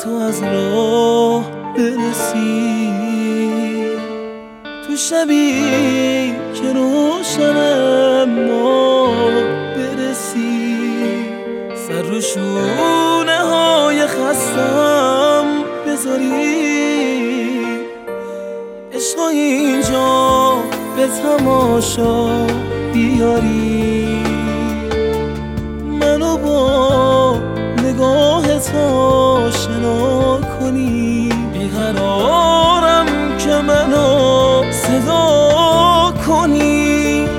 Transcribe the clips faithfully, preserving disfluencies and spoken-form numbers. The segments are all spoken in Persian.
تو از راه برسی، تو شبی که روشنم ما برسی، سر رو شونه های خستم بذاری، عشق اینجا به تماشا بیاری، منو با نگاهت آشنا کنی، بیقرارم که منو صدا کنی،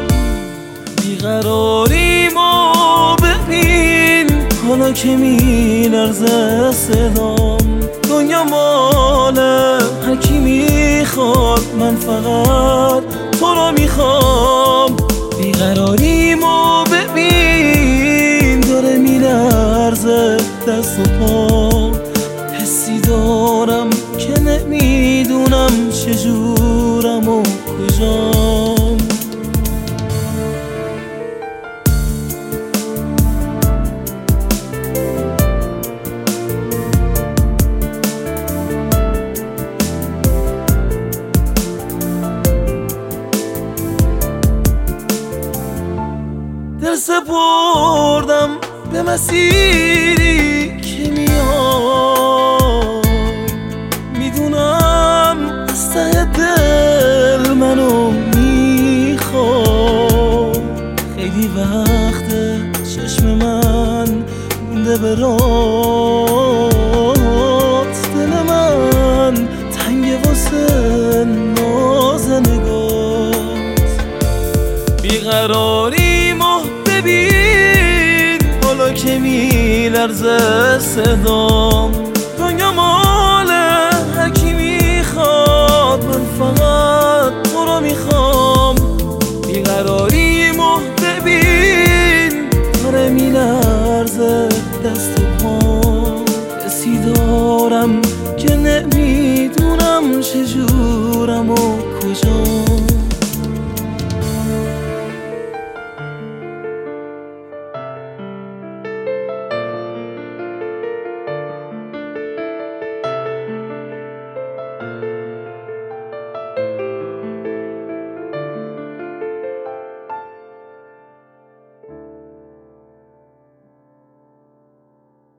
بیقراریمو ببین حالا که می لرزه صدام، دنیا ماله هر کی میخواد، من فقط تو رو میخوام، بیقراریمو ببین داره میلرزه دست و پا، حسی دارم که نمیدونم چجورم و کجام. دل سپردم به مسیری که میاد، میدونم از ته دل منو میخواد، خیلی وقته چشم من مونده به رات، دل من تنگه واسه ناز نگات، بیقراریمو ببین حالا که میلرزه صدام، دنیا ما